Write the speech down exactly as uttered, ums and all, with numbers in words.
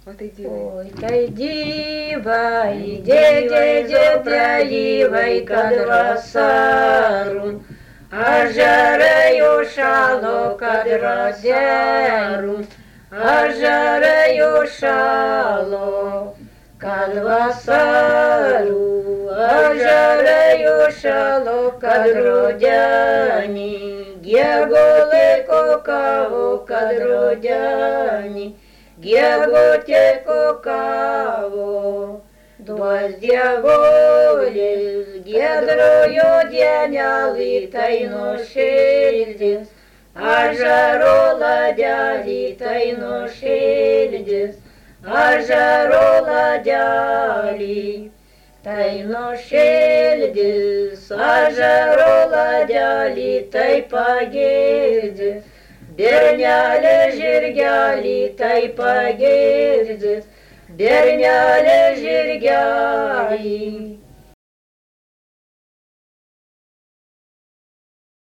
Ой, tai dyvai, dėdė dėdėjai, kad vasarų, ažarai užšalo, kad raderų, ažarai užšalo, kad vasarų, ažarai užšalo, kad rudenį, giegulai kokavo, kad rudenį. Giegutė kokavo, duos dievulis, giedrojo dienelį tai nuširdis, ažaro ladelį tai nuširdis, ažaro ladelį tai nuširdis, ažaro ladelį tai pagirdis. Bernelė žirgelį tai pagirdis, bernelė žirgelį